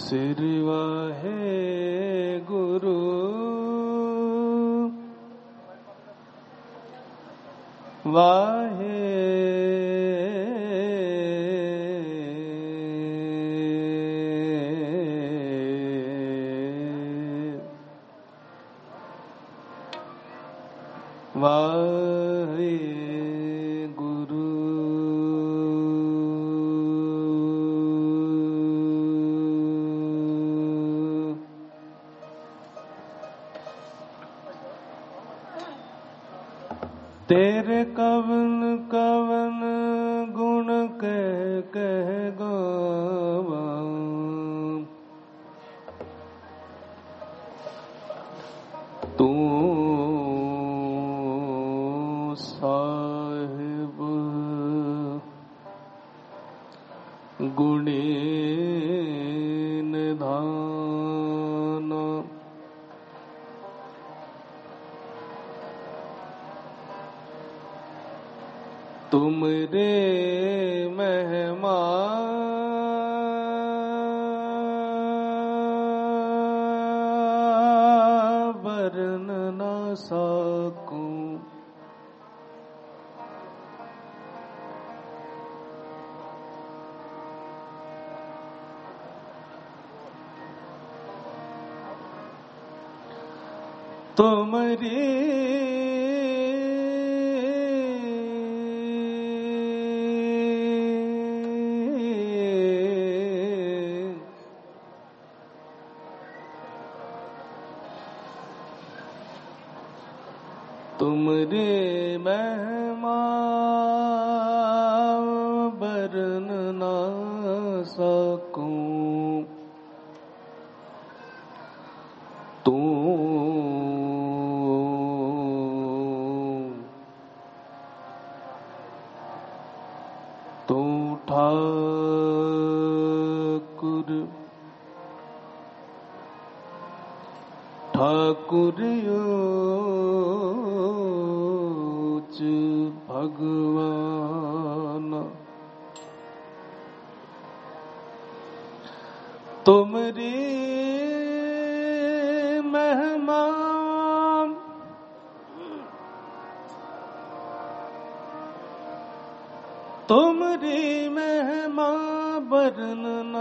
श्री वाहे गुरु वाहे वाहे गुरु तेरे कवन कवन गुण कह गावा तू साहिब गुणी निधान तुम रे महिमा वर्ण न सकूं तुम्हारी तुमरे महिमा वर्ण न सकूं तू ठाकुर ठाकुर भगवान तुमरी महिमा तुमरी महिमा वर्ण न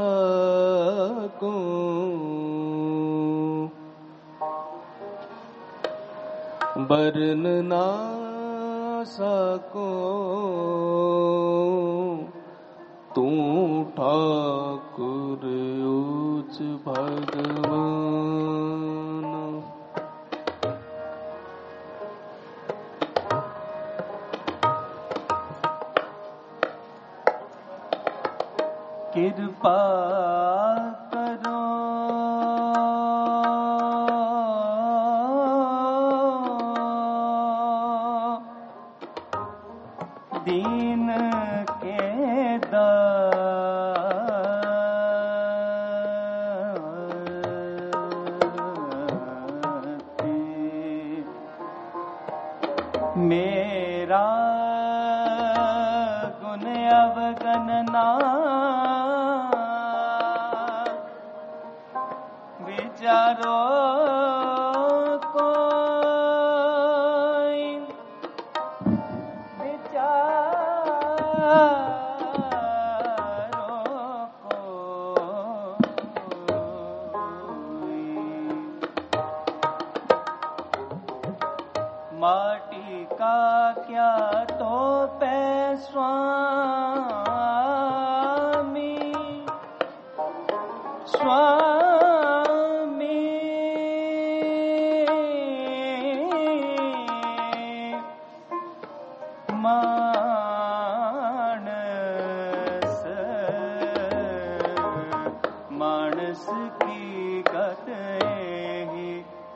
सकूं वर्ण न सकूं तू ठाकुर उच्च भगवान कृपा करो दीन के दाते मेरा गुण अवगणना विचारो कोई विचारो कोई माटी का क्या तो पे स्वामी स्वामी मानस मानस की गत ही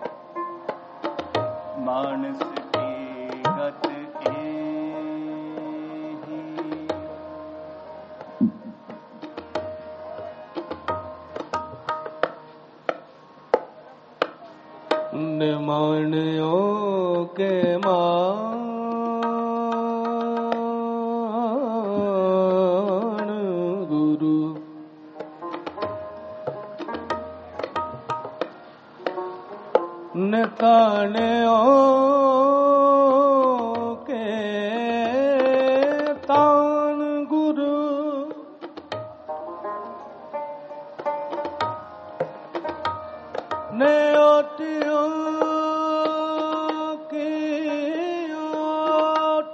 मानस की गत निमाणियों के माँ कान्यो के तान गुरु ने ओटियो की ओट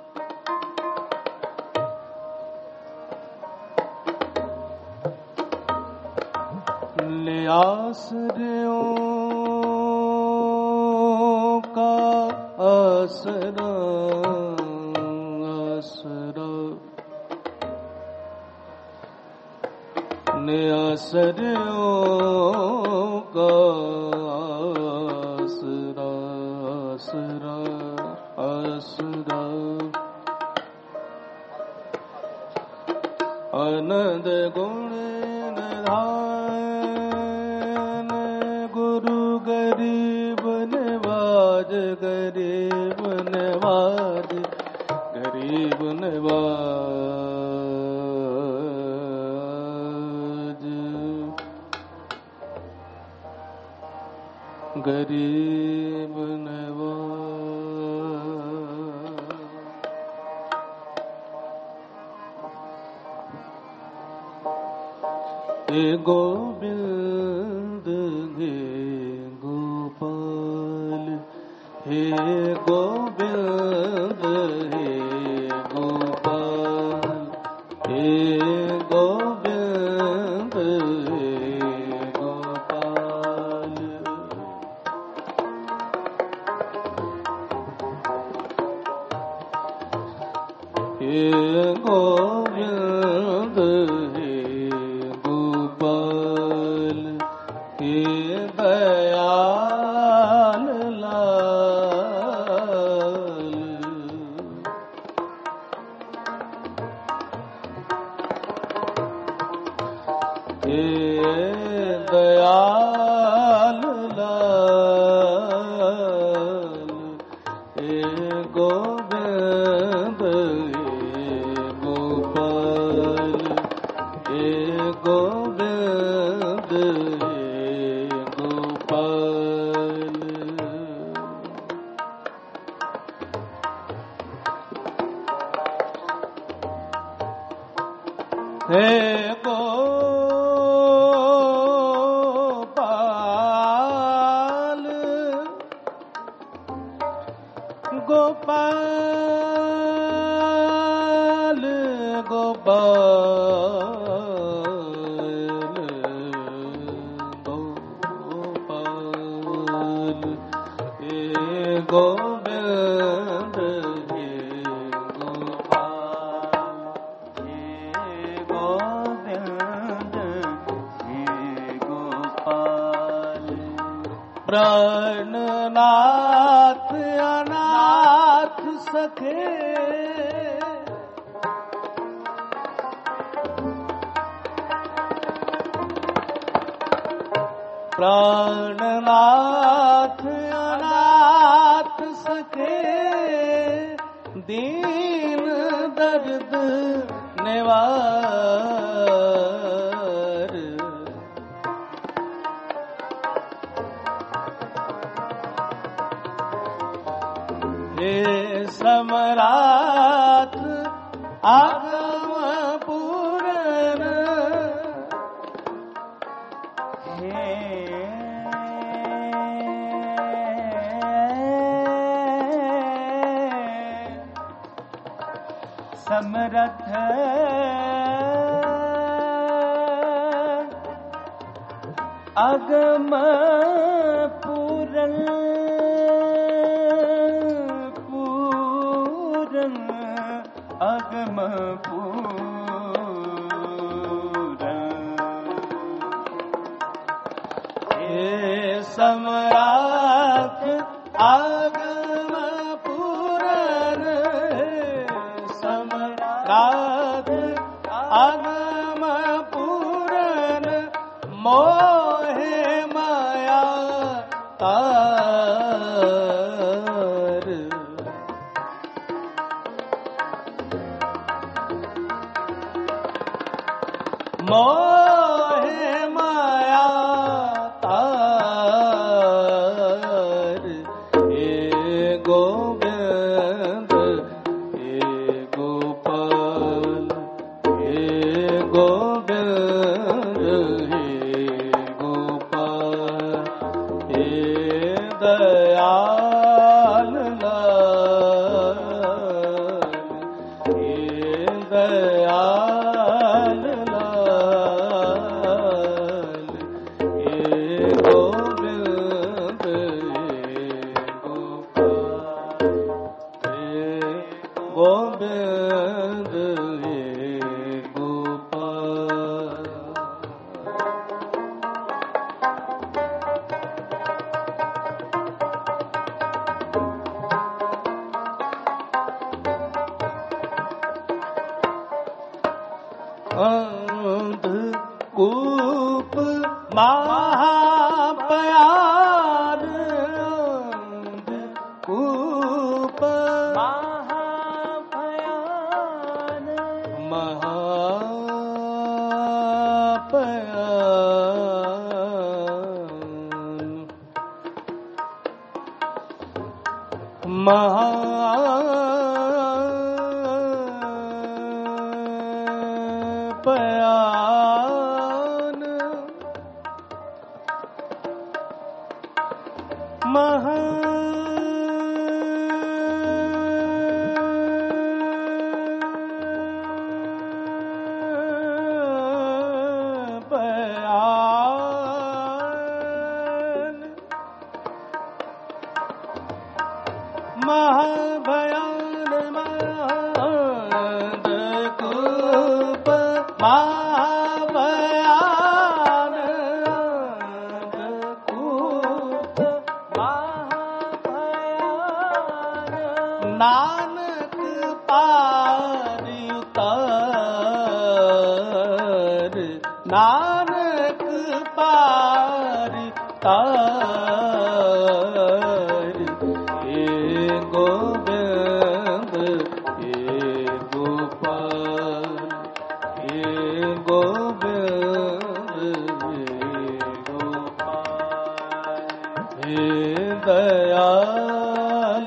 ले आसरियों का आसरा आसरा ने आसरियों का आसरा आसरा आसरा आनंद गुण निधान गुरु गरीब नवाज गरीब नवाज गरीब नवाज गरीब नवाज हे गोविंद हे गोपाल हे गोविंद हे गोपाल हे गोविंद हे गोपाल हे गोविंद हे गोपाल हे दयाल लाल हे दयाल लाल हे गोविंद हे गोपाल हे गोविंद हे गोपाल हे गोपाल गोपाल गोपाल गोपाल हे गोविंद हे गोपाल हे गोविंद हे गोपाल प्राणनाथ अनाथ सखे प्राणनाथ अनाथ सखे दीन दर्द निवार हे समरात आगम पूरन हे समरथ अगम पूरन पूरन अगम पूरन हे सम्राट आगम पूरन सम्राट आगम पूरन मोहे माया तार मोहे माया तार गोविंद गोपाल। अंधकूप महाभयान, अंधकूप महाभयान, महाभयान, महाभयान, अंधकूप महाभयान, अंधकूप महाभयान, नानक पारि उतार, नानक पारि उतार, हे गोविंद हे गोपाल, हे गोविंद हे गोपाल, हे दयाल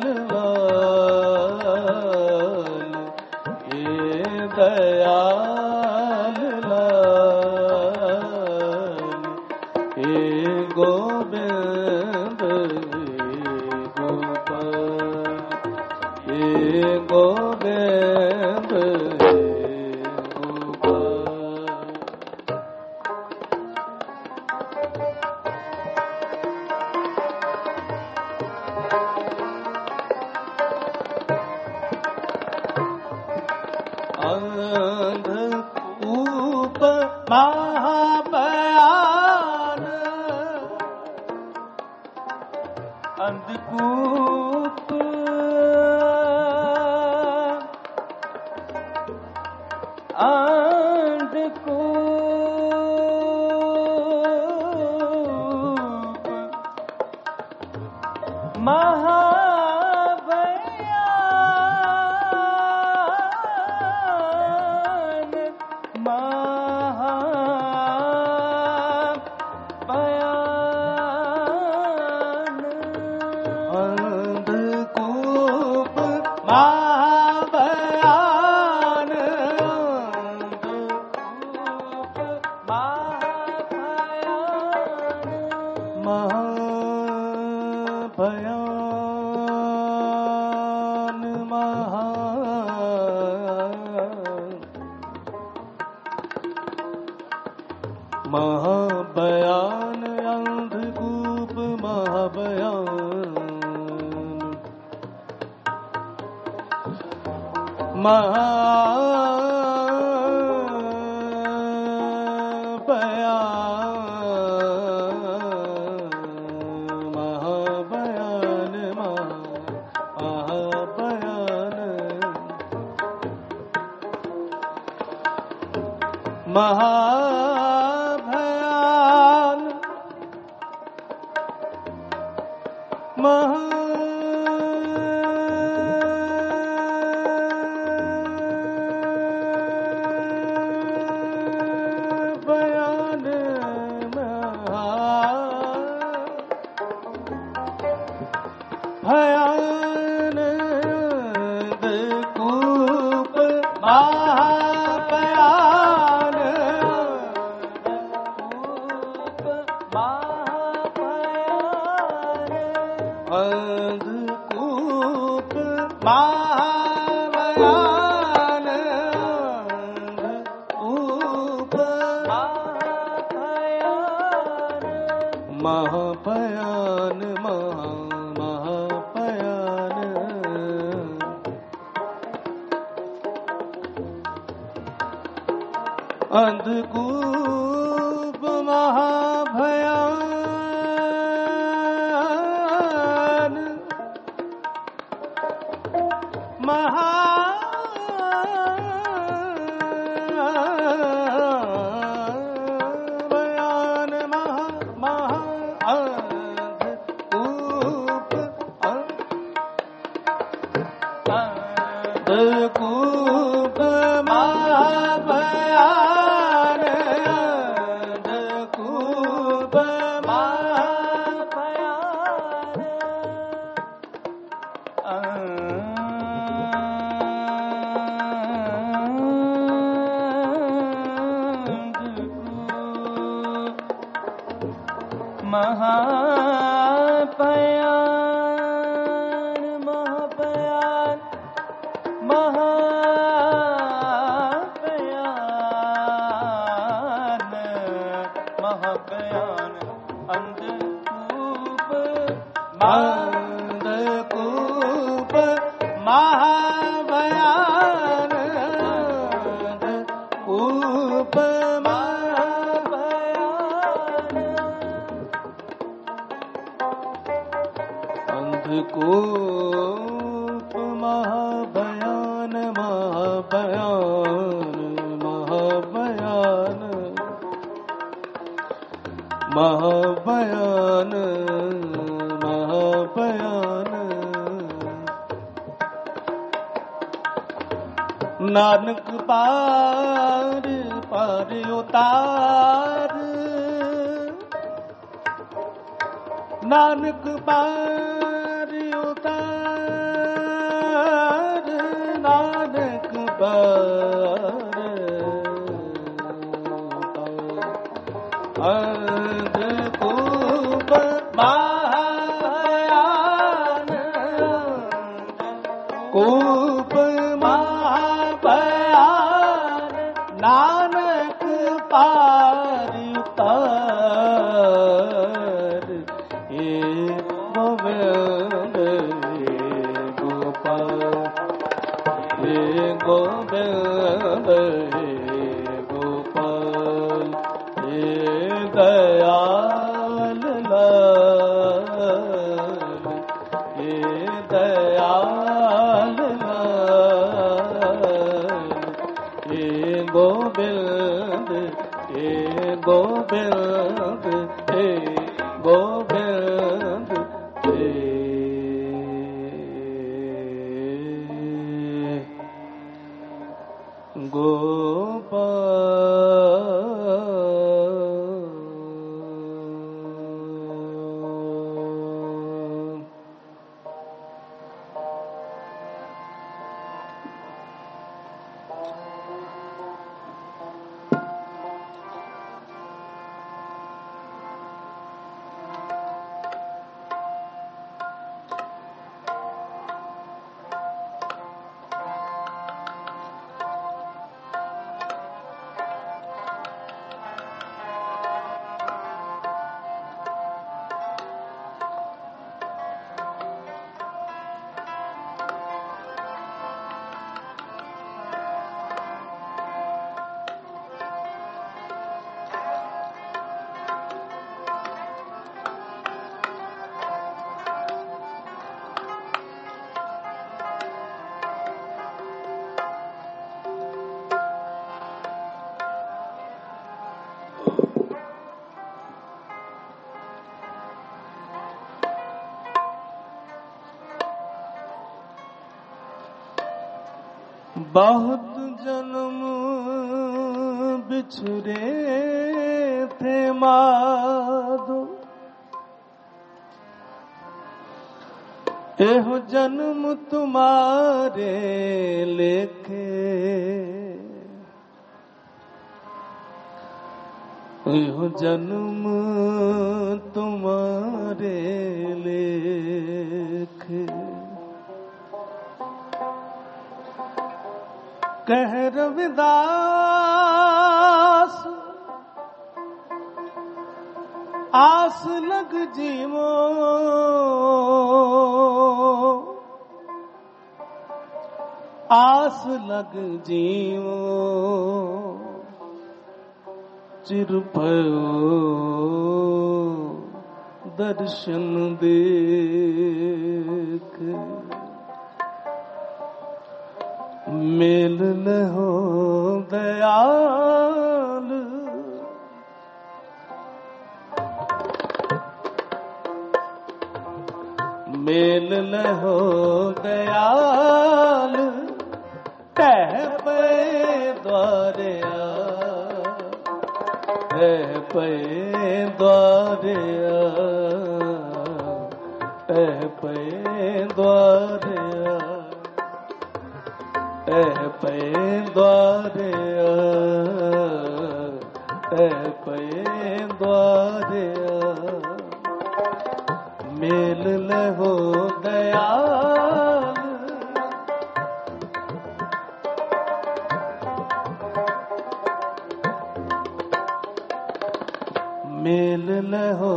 लाल, हे दयाल लाल, हे गोविंद हे गोविंद हे गोपाल। अंधकूप महाभयान, अंधकूप अंधकूप महाभयान, महाभयान, अंधकूप महाभयान, अंधकूप महाभयान, महाभयान, महाभयान, अंधकूप महाभयान, महाभयान, महाभयान, महाभयान, भयान, अंधकूप महाभयान, अंधकूप महाभयान महाभयान अंधकूप अंधकूप महाभयान अंधकूप महाभयान महाभयान महाभयान महाभयान अंधकूप अंधकूप महाभयान अंधकूप अंधकूप महाभयान महाभयान महाभयान महाभयान नानक पार पार उतार नानक पार उतार नानक पार अंधकूप महाभयान कूप महाभयान नानक पार उतार हे गोविंद गोपाल हे गोविंद गोपाल हे दयाल लाल हे दयाल लाल हे गोविंद हे गोविंद हे गोविंद हे गोपाल बहुत जन्म बिछड़े थे माधो एहो जन्म तुम्हारे लेखे एहो जन्म तुम्हारे लेखे कह रविदास आस लग जीवो आस लग जीवो चिर भयो दर्शन देख, मेल न हो दयाल, मेल न हो दयाल, कह पे द्वारे कह पे द्वारे कह पे द्वारे कह पे द्वारे कह पे द्वारे मेल न हो दयाल, मेल न हो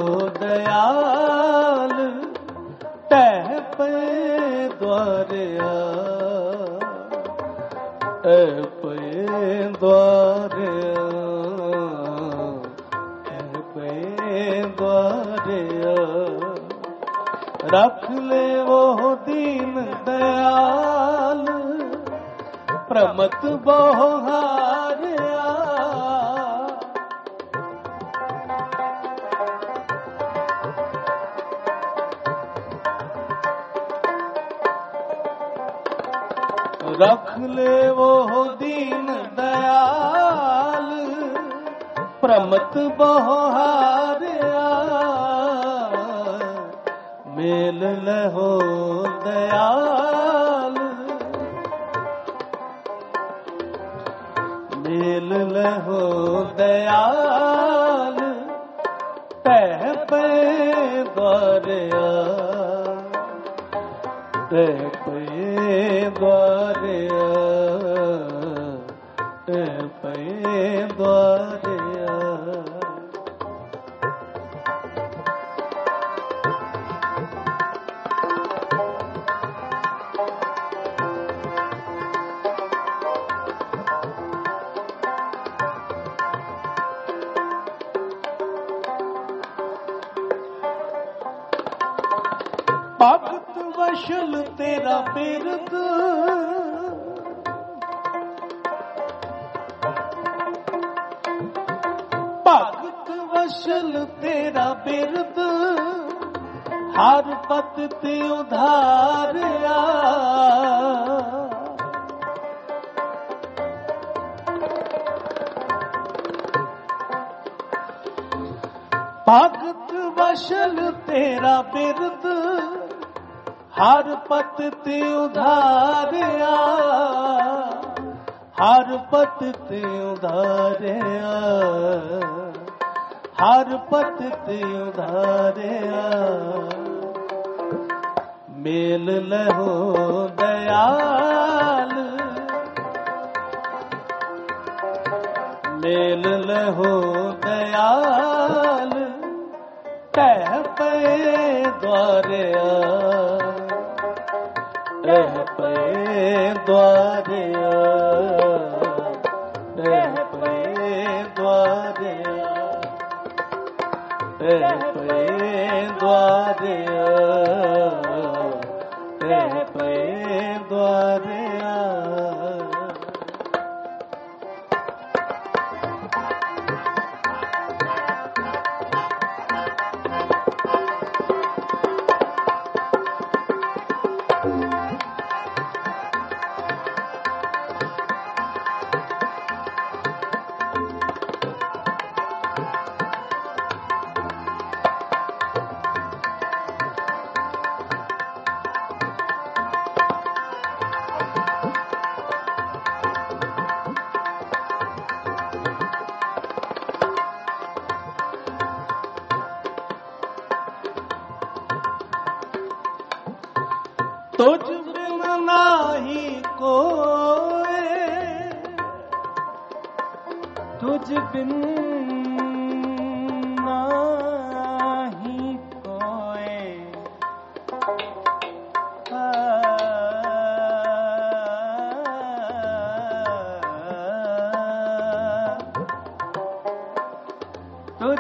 दयाल, तह पे द्वारे तह पे द्वारे तह पे द्वारे रख ले वो दीन दयाल, प्रमत बहुहारिया, रख ले वो दीन दयाल, प्रमत बहुहारिया, मेल न हो दयाल, मेल न हो दयाल, तह पे द्वारे तह पे द्वारे तह पे द्वारे भगत वशल तेरा बिरद, भगत वशल तेरा बिरद, हर पत ते उधारिया, भगत वशल तेरा बिरद, हर पत ते उधारिया, हर पत ते उधारिया, हर पत ते उधारिया, मेल न हो दयाल, मेल न हो दयाल, कह पे द्वारे कह पे द्वारे कह पे द्वारे कह पे द्वारे कह पे द्वारे तुझ बिन नाही कोई, तुझ बिन नाही कोई,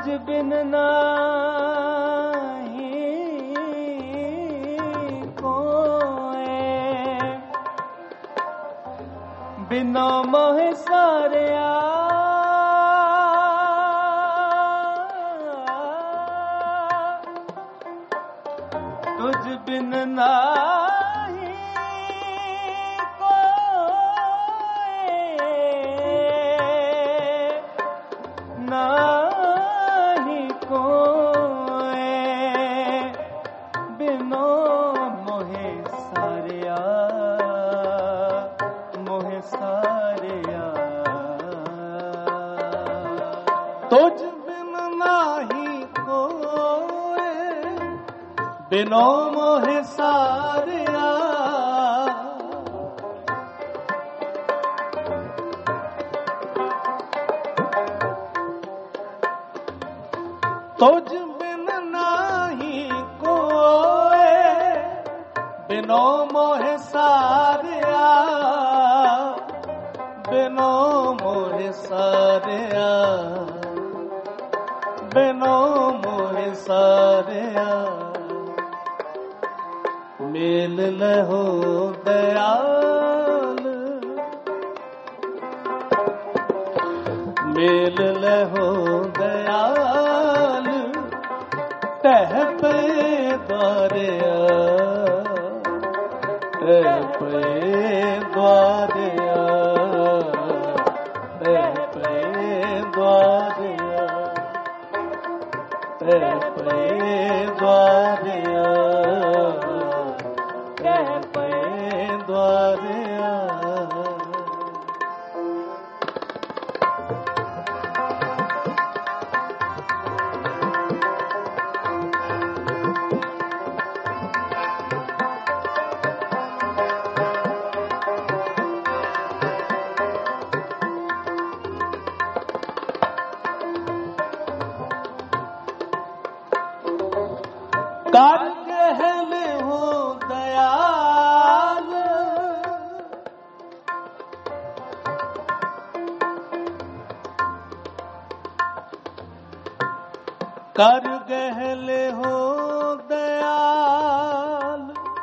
बिन नाही कोए, बिना मोह सारिया तुझ बिन नाही कोए, नाही कोए, बिनो मोहे सारिया, मोहे सारिया। तुझ बिन नाही कोए, बिनो मोहे सारिया। तुझ बिन नाही कोए, बिनो मोहे सारिया, बिनो मोहे सारिया, बिनो मोहे सारिया। मेल लहो दयाल, मेल लहो दयाल, तह पे द्वारिया, तह पे द्वारिया, तह पे द्वारिया, तह पे द्वारिया, तह पे द्वारिया। कर गहल हो दयाल, कर गहल हो दयाल,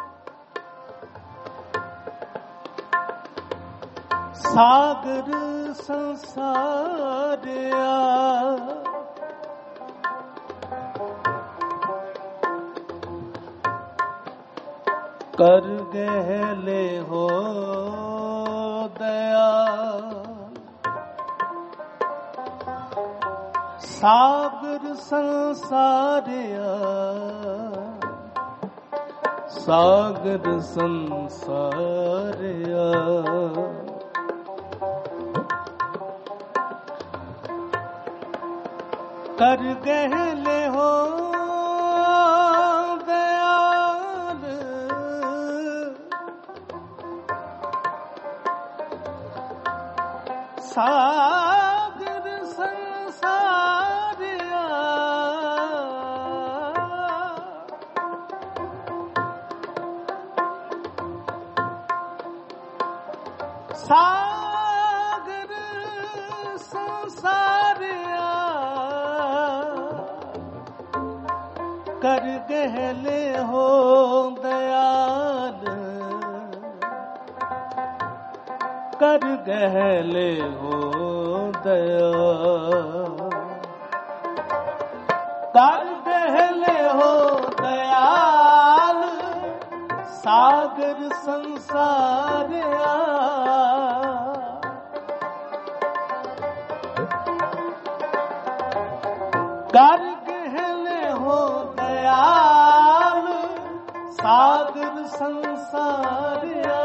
सागर संसारिया। कर गहले हो दयाल, सागर संसारिया, सागर संसारिया। कर गहले हो दयाल, सागर संसारिया, सागर संसारिया। कर गहले हो दयाल, कर गहले हो दयाल, कर गहले हो दयाल, सागर संसारिया। कर गहले हो दयाल, सागर संसारिया,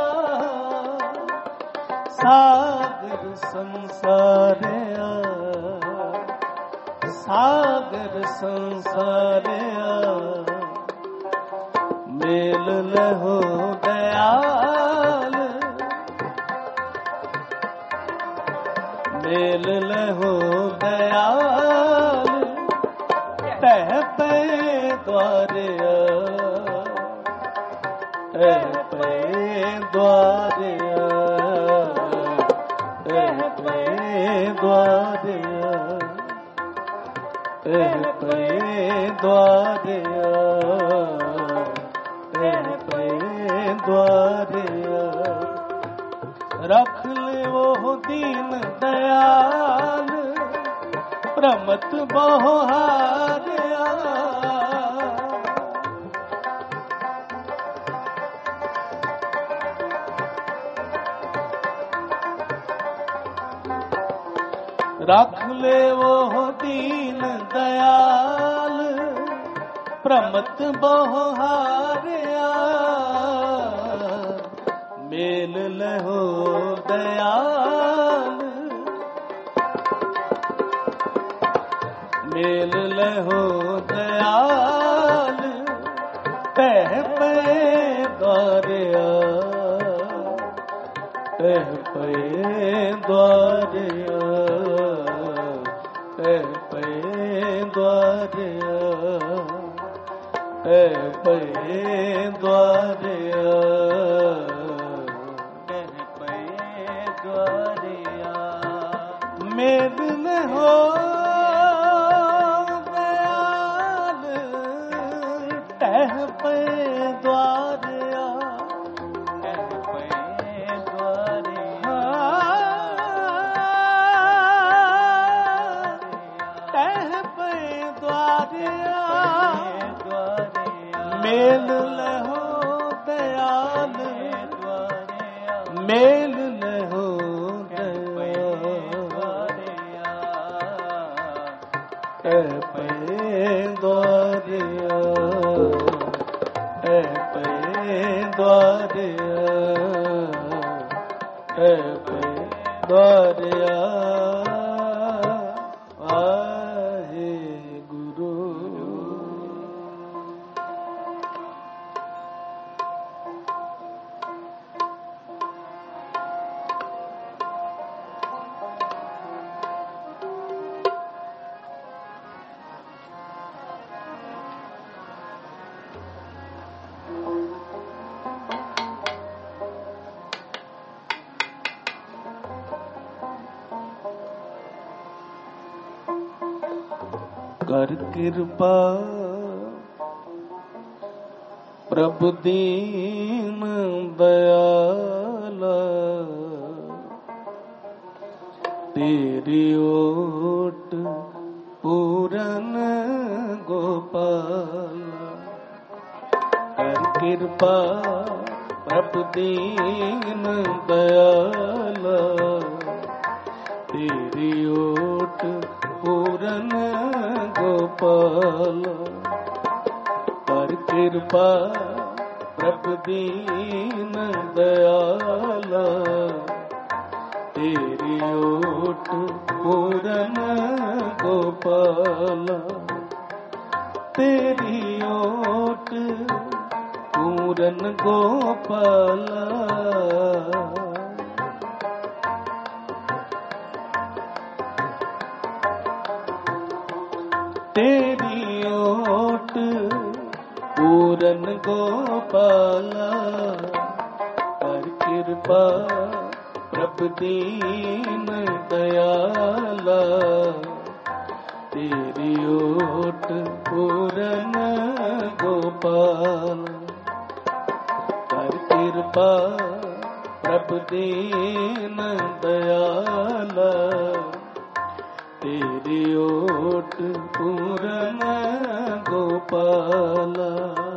सागर संसारिया, सागर संसारिया। मेल लहो दयाल, मेल लहो दयाल, तह पे द्वारिया, तह पे द्वारिया, तह पे द्वारिया, तह पे द्वारिया, तह पे द्वारिया। रख ले वो दीन दयाल प्रमत बहुहारिया। रख ले वो दीन दयाल प्रमत बहुहारिया। मेल लहो दयाल, मेल लहो दयाल तह पे द्वारिया, तह पे द्वारिया, तह पे द्वारिया, तह पे द्वारिया, तह पे द्वारिया। मेल न हो दयाल तह पे द्वारिया, तह पे द्वारिया, तह पे द्वारिया। द्वारिया। मेल लहो दयाल, द्वारिया। मेल लहो द्वारिया। तह पे द्वारिया, तह पे द्वारिया, तह पे द्वारिया। वाहे गुरु। कर कृपा प्रभु दीन दयाला, तेरी ओट पूरन गोपाला। कर कृपा प्रभु दीन दयाला, तेरी ओट पूरन गोपाल। कर कृपा प्रभु दीन दयाला, तेरी ओट पूरन गोपाल, तेरी ओट पूरन गोपाला। तेरी ओट पूरन गोपाला। कर कृपा प्रभु दीन दयाला, तेरी ओट पूरन गोपाल। कर कृपा प्रभु दीन दयाला, तेरी ओट पूरन गोपाला।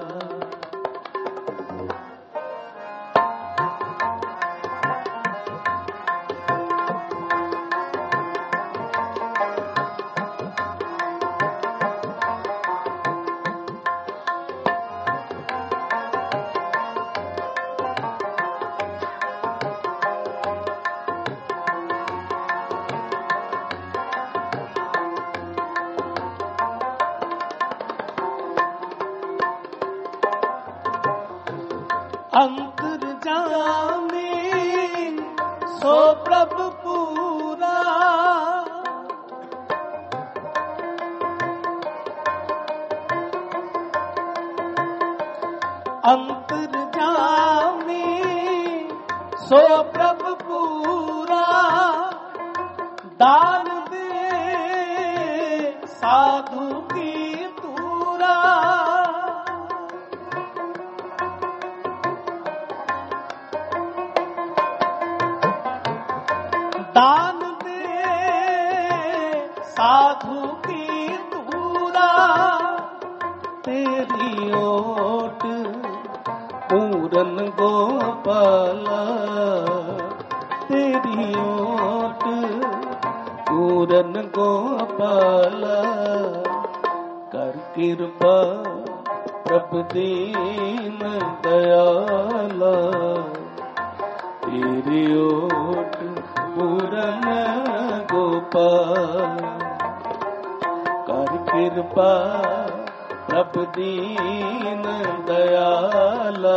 अंतर्जामी सो प्रभु पूरा, अंतर्जामी सो प्रभु पूरा। दान दे साधु की तूरा, दान दे साधु की तूरा, तेरी ओट पूरन गोपाला, तेरी ओट पूरन गोपाला, कर कृपा प्रभु दीन दयाला, तेरी ओट पूरन गोपाल, कर कृपा प्रभु दीन दयाला,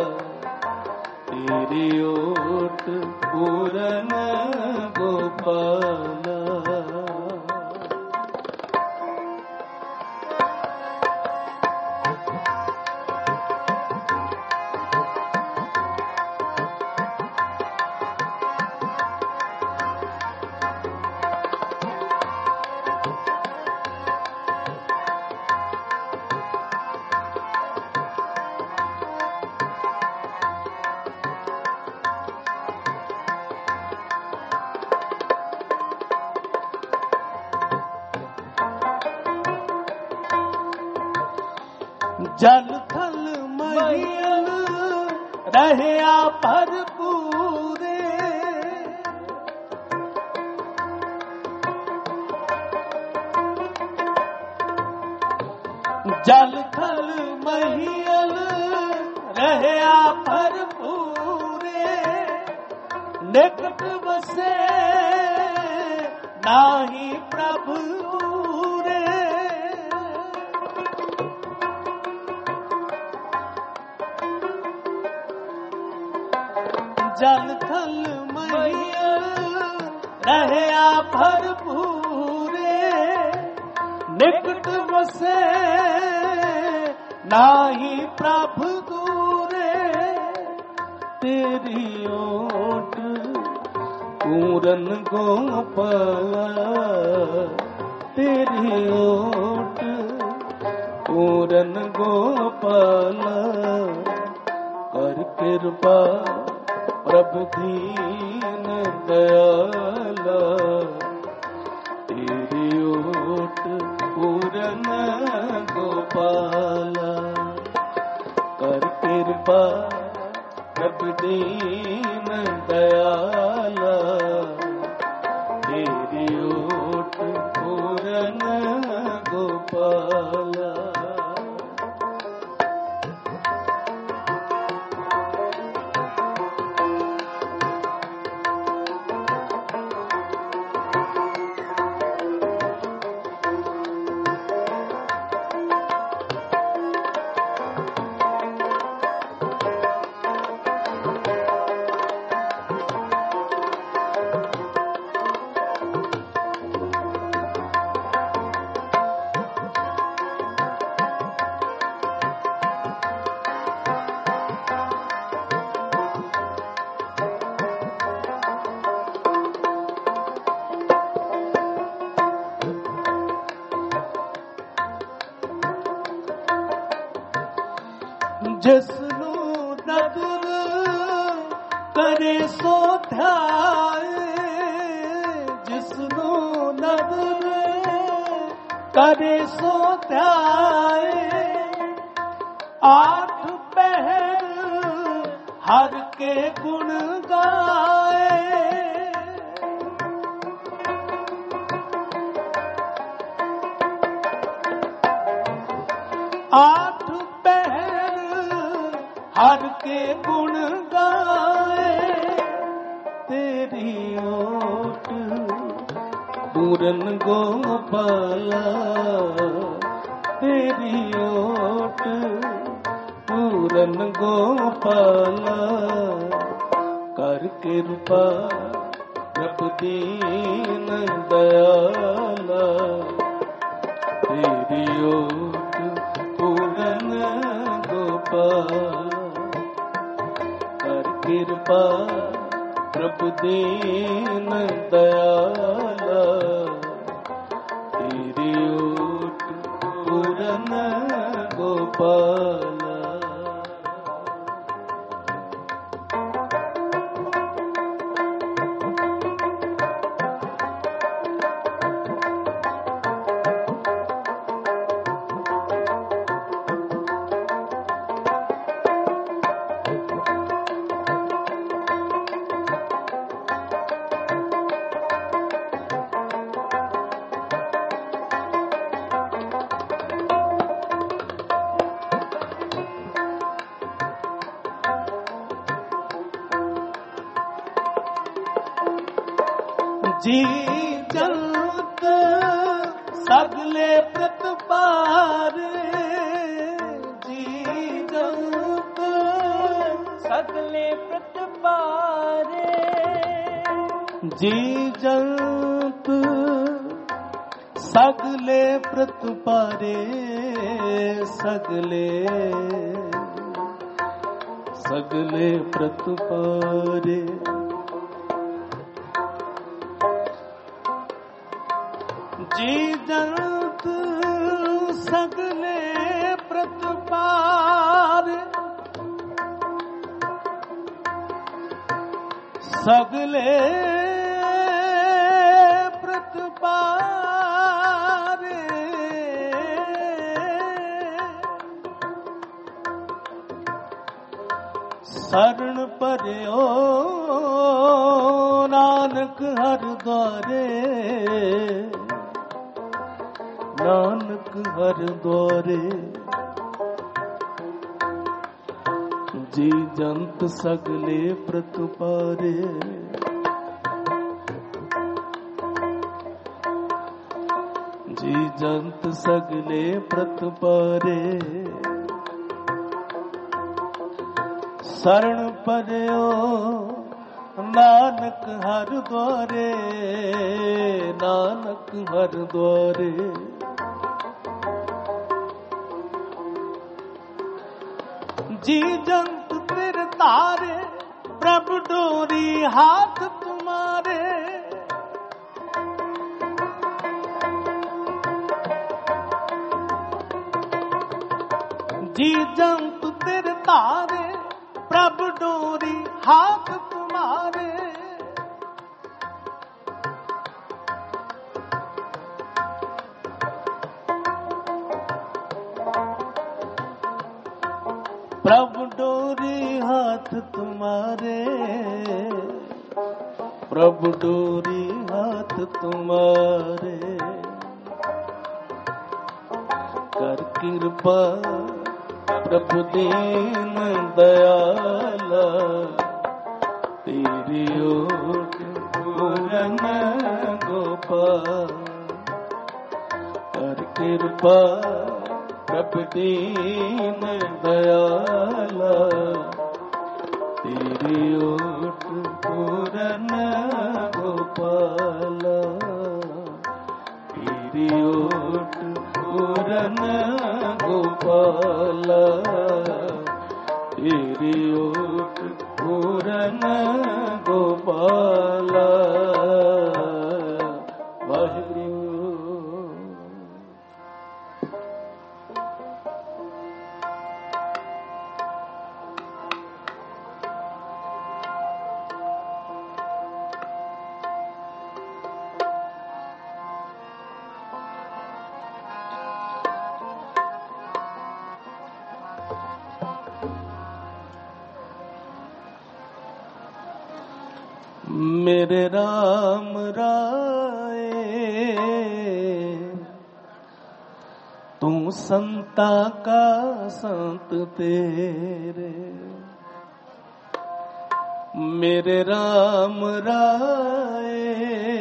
तेरी ओट पूरन गोपाला। जल थल महियल रहया भरपूरे, जल थल महियल रहया भरपूरे, निकट बसे नाही प्रभु दूरे, जल थल महियल रहया भरपूरे, निकट बसे नाही प्रभु दूरे, तेरी ओट पूरन गोपाला, तेरी ओट पूरन गोपाला, कर कृपा प्रभु दीन दयाला, तेरी ओट पूरन गोपाला, कर कृपा प्रभु दीन दयाला, तेरी ओट पूरन गोपाला। जिसनु नदर करे सो ध्याए, जिसनु नदर करे सो ध्याए, आठ पहर हर के गुण गाए, आठ हर के गुण गाए, तेरी ओट पूरन गोपाला, तेरी ओट पूरन गोपाला, कर कृपा प्रभु दीन दयाला, तेरी ओट पूरन गोपाला, कृपा प्रभु दीन दयाला, तेरी ओट पूरन गोपाला। जी जंत सगले प्रतपारे, जी जंत सगले प्रतपारे, जी जंत सगले प्रतपारे, सगले सगले प्रतपारे। जी जंत सगले प्रतपारे, सगले प्रतपारे। शरण पर्यो नानक हर द्वारे, नानक हर द्वारे। जी जंत सगले प्रतपारे, जी जंत सगले प्रतपारे। शरण पर्यो नानक हर द्वारे, नानक हर द्वारे। जी जंत तेरे तारे, प्रभु डोरी हाथ तुम्हारे। जी जंत तेरे तारे, प्रभु डोरी हाथ तुम्हारे। प्रभु डोरी हाथ तुम्हारे, प्रभु डोरी हाथ तुम्हारे। कर कृपा प्रभु दीन दयाला, तेरी ओट पूरन गोपाल। कर कृपा प्रभु दीन दयाला, तेरी ओट पूरन गोपाला। तेरी ओट पूरन गोपाला, तेरी ओट पूरन गोपाला। वाहिगुरु। मेरे राम राए, तू संता का संत तेरे। मेरे राम राए,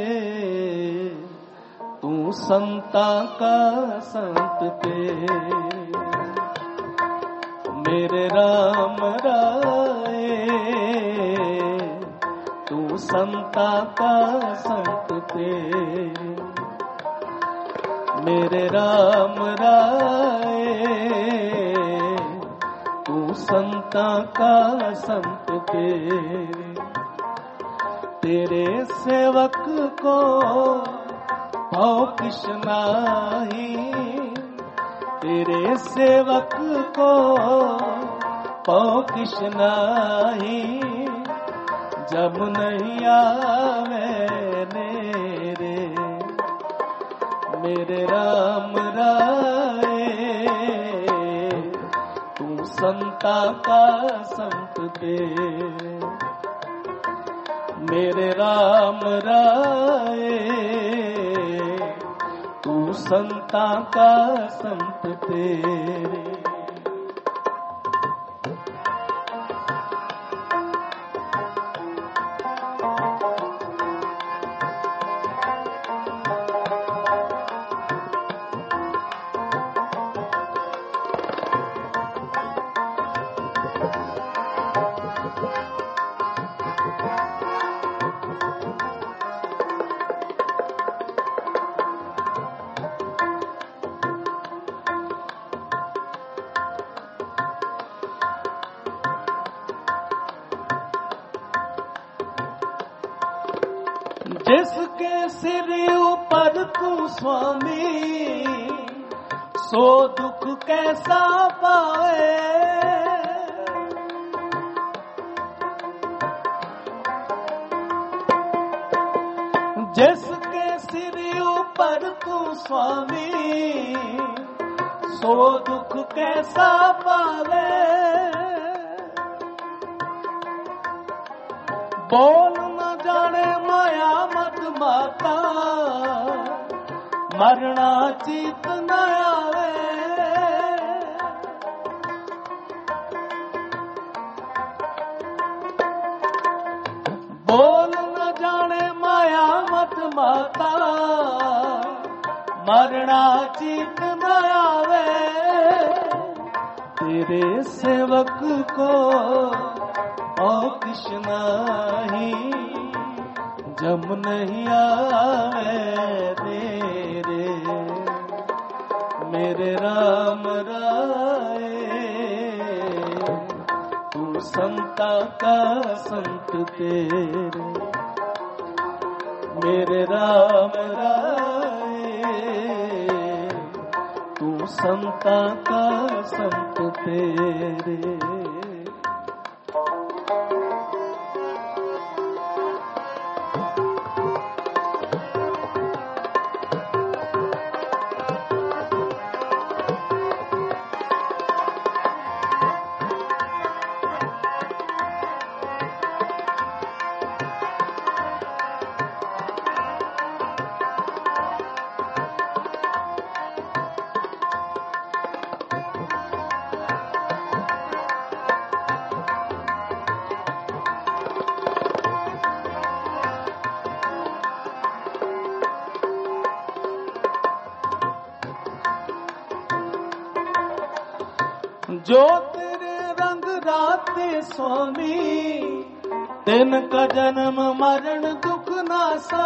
तू संता का संत तेरे। मेरे राम राए, तू संता का संत तेरे। मेरे राम राए, तू संता का संत तेरे। तेरे सेवक को भव किश नाही, तेरे सेवक को भव किश नाही, जब नहीं आवे नेरे। मेरे राम राय तू संता का संत तेरे। मेरे राम राय तू संता का संत तेरे। जिसके सिर ऊपर तू स्वामी, सो दुख कैसा पाए। जिसके सिर ऊपर तू स्वामी, सो दुख कैसा पावे। बोल न जाने माया मत माता, मरना चित न आवे। बोल न जाने माया मत माता, मरना चित न आवे। तेरे सेवक को और किश नाही, जम नहीं आवे तेरे। मेरे राम राय तू संता का संत तेरे। मेरे राम राय तू संता का संत तेरे। जो तेरे रंग राते स्वामी, दिन का जन्म मरण दुख नासा।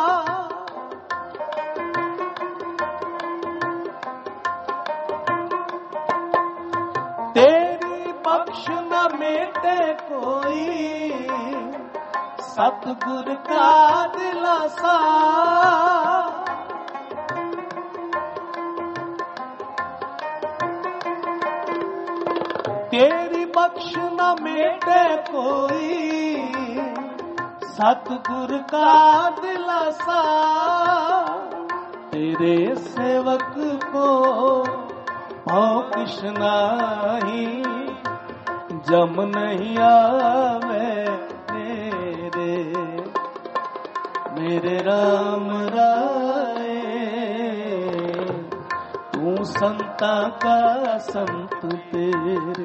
तेरी बख्श न मेटे कोई, सतगुर का दिलासा। तेरी बख्श न मेटे कोई, सतगुर का दिलासा। तेरे सेवक को भव किश नाही, जम नहीं आवे तेरे। मेरे राम राय तू संता का संत तेरे।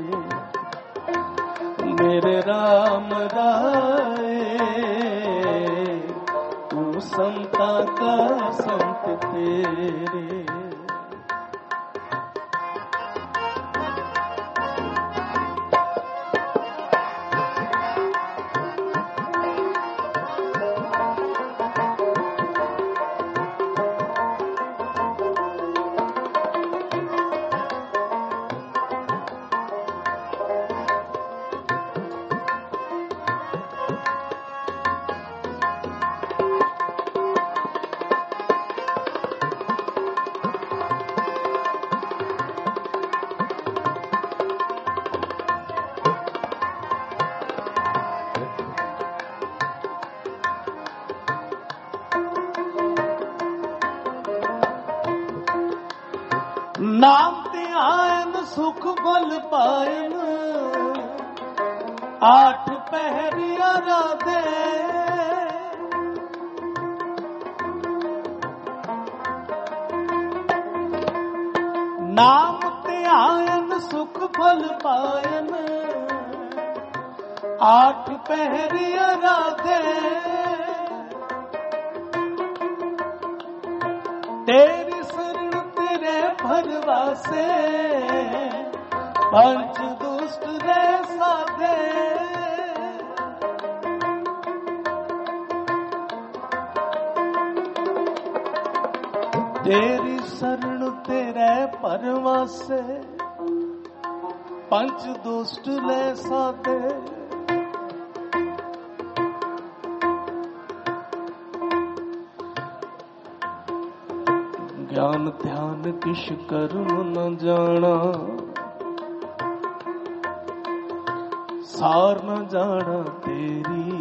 मेरे राम राय तू संता का संत तेरे। नाम ते आयन सुख बल पायन, आठ पहरिया राधे। नाम ते आयन सुख फल पायन, आठ पहरिया राधे। तेरी शरण तेरे भरवासे, पंच दुष्ट रे साधे। तेरी शरण तेरे परवासे, पंच दुष्ट ले साधे। ज्ञान ध्यान किश कर्म न जाना, सार न जाना तेरी।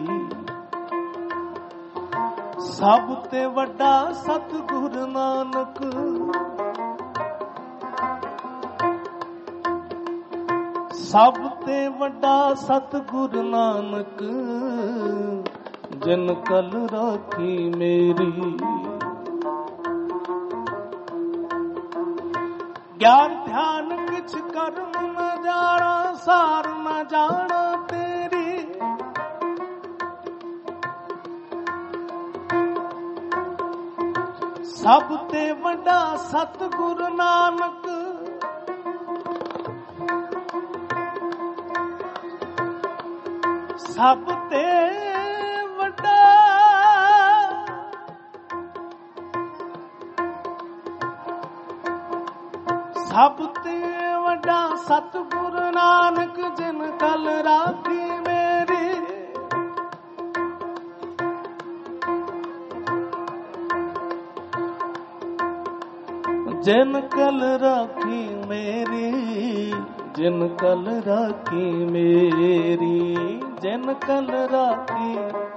सब ते वड्डा सतगुरु नानक, सब ते वड्डा सतगुरु नानक। जिन कल राखी मेरी, ज्ञान ध्यान किछ कर्म न जाना, सार न जाना तेरी। सब ते वड्डा सतगुरु नानक, सब ते वड्डा सब ते वड्डा सतगुरु नानक। जिन कल राखी मेरी, जिन कल राखी मेरी, जिन कल राखी मेरी। जिन कल राखी,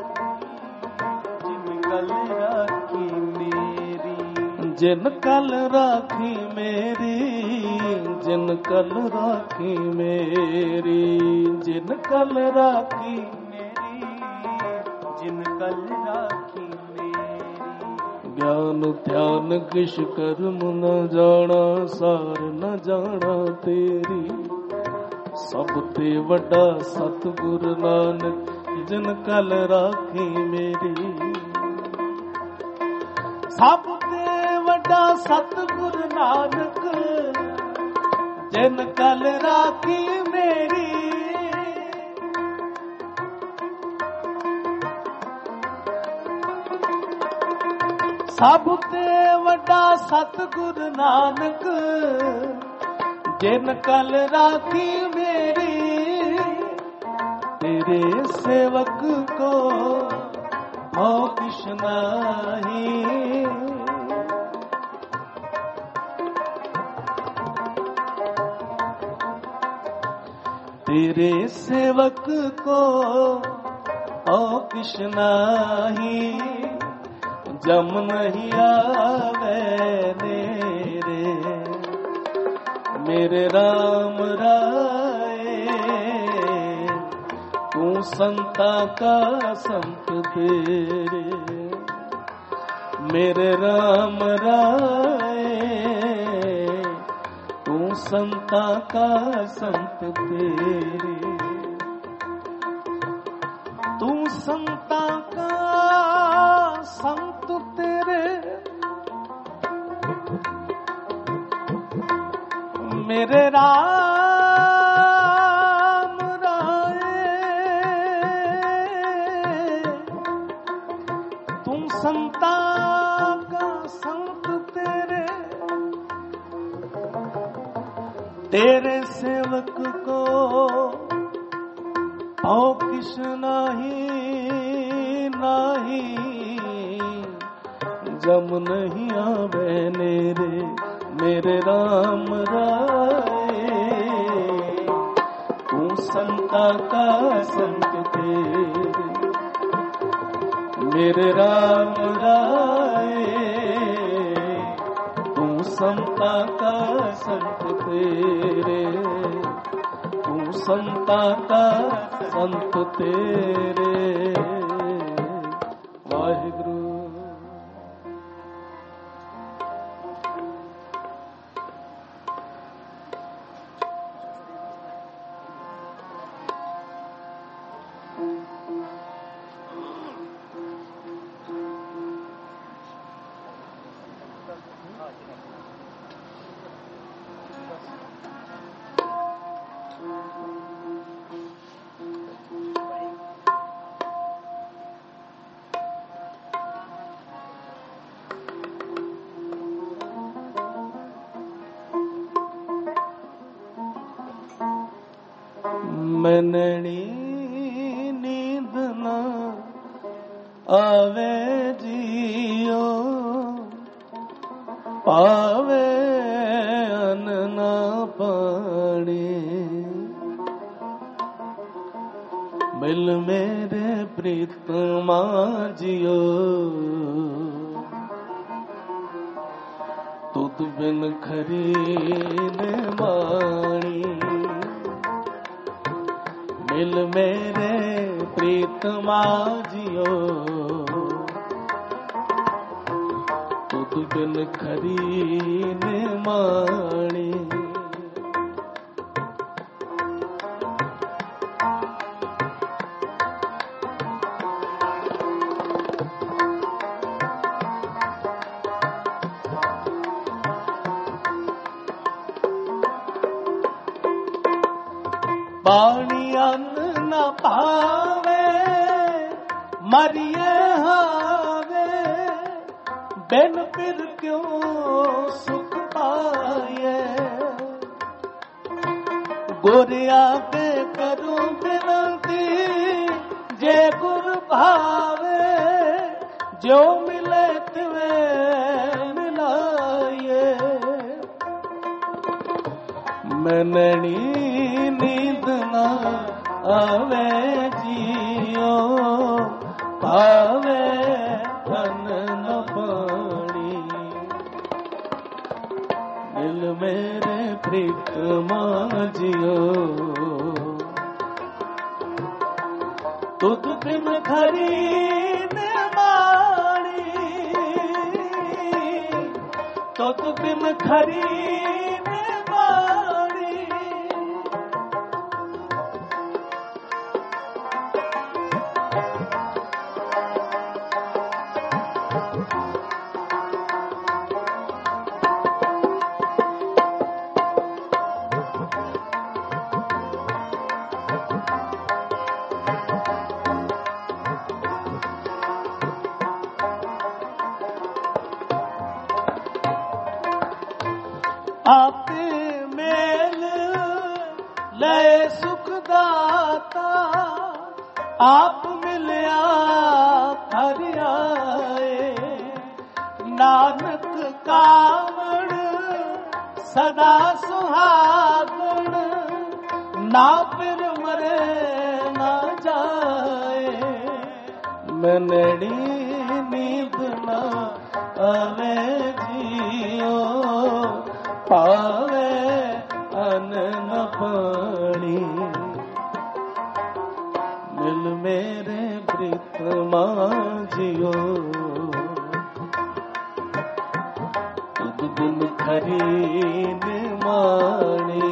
जिन कल राखी मेरी, जिन कल राखी मेरी। जिन कल राखी मेरी, जिन कल राखी मेरी, जिन कल राखी मेरी। ज्ञान ध्यान किश कर्म न जाना, सार न जाना तेरी। सब ते वड्डा सतगुरु नानक, जिन कल राखी मेरी। सब ते वड्डा सतगुरु नानक, जिन कल राखी मेरी। सब ते वड्डा सतगुरु नानक, जिन कल राखी मेरी। तेरे सेवक को हो किश नाही, तेरे सेवक को हो किश नाही। जम नहीं आवे नेरे, मेरे राम राय। तू संता का संत तेरे, मेरे राम राय। तू संता का संत तेरे, तू संता का संत तेरे। मेरे राम राय, तुम संता का संत तेरे। तेरे सेवक को हो किस नहीं नाही। जम नहीं आवे नेरे, मेरे राम राय। तू संता का संत तेरे, मेरे राम राय। तू संता का संत तेरे, तू संता का संत तेरे। वाहिगुरु। मननी नींद न आवे जियो, पावे अन्न न पानी, मिल मेरे प्रीतमा जियो, तुद बिन खरी ने माणी, मिल मेरे प्रीतमा जियो, तुद बिन खरी ने माणी। पानी अन्न न पावे मरिए हावे, बिन फिर क्यों सुख पाए, गोरिया के करूं बिनती जे गुर भावे, जो मिले तिवे मिलाए। मननी नींद न आवे जियो, पावे अन्न न पानी, मिल मेरे प्रीतमा जियो, तुद बिन खरी ने माणी, तुद बिन खरी ने माणी। आपे मेल ले सुखदाता, आप मिलिया हरि आए, नानक कावड़ सदा सुहागण, ना फिर मरे ना जाए। मनड़ी नींद न आवे जियो, पावे अन्न न पानी, मिल मेरे प्रीतमा जियो, तुद बिन खरी ने माणी,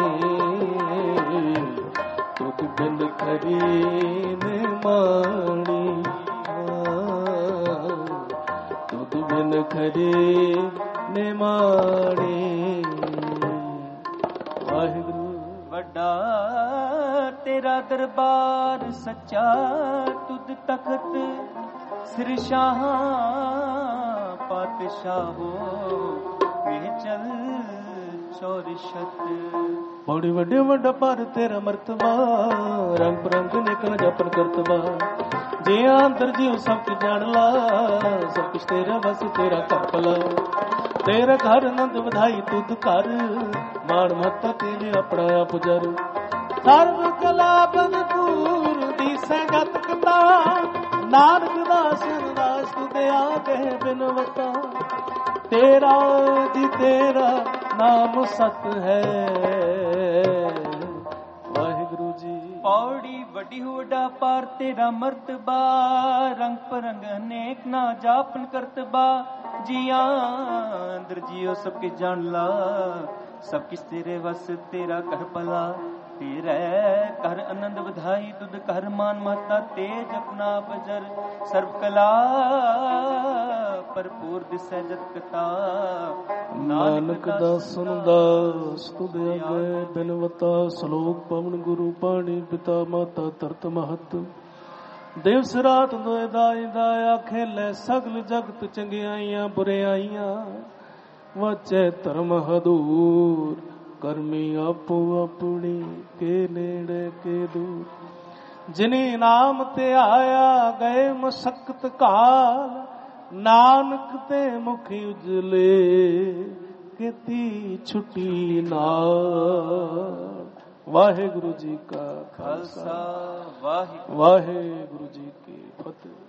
तुद बिन खरी ने माणी, तुद बिन खरी ने माणी। वाहिगुरु। वड्डा तेरा दरबार सच्चा, तुद तखत सिर शाह पातशाहो, वे चल चौरिशत। बड़ी वड्डे वड्डा पर तेरा मर्तबा, रंग परंग निकल जपन करतबा, जे अंदर जीव सब कुछ जान ला, सब कुछ तेरा बस तेरा कर पला, तेरा घर नंद बधाई तुद कर, माण महता तेरे अपना आप जर, सर्व कला बदपूर दी संगत कता, नानक दास दास तुदे आगे बिनवता, तेरा जी तेरा नाम सत है। वाहिगुरु जी। पौड़ी वड्डी हुडा पार तेरा मर्तबा, रंग परंग अनेक ना जापन करतबा। जिया अंदर जियो सबके जान ला, सब किस तेरे वस तेरा कर भला। तेरे कर आनंद बधाई तुद कर मान माता, तेज अपना बजर सर्व कला। भरपूर दिसै जत कथा, नानक दा सुनदा सुध अगे बिनवता। श्लोक पवन गुरु पाणी पिता माता तरत महत। दिवस रात दोए दाई दाया खेले सगल जगत चंगियाइयां बुरियाइयां। वाचे धर्म हदूर करमी आपो अपनी के नेड़े के दूर। जिनी नाम ते आया गए मशक्कत काल, नानक ते मुखी उजले केती छुटी नाल। वाहिगुरु जी का खालसा, वाहिगुरु जी की फतेह।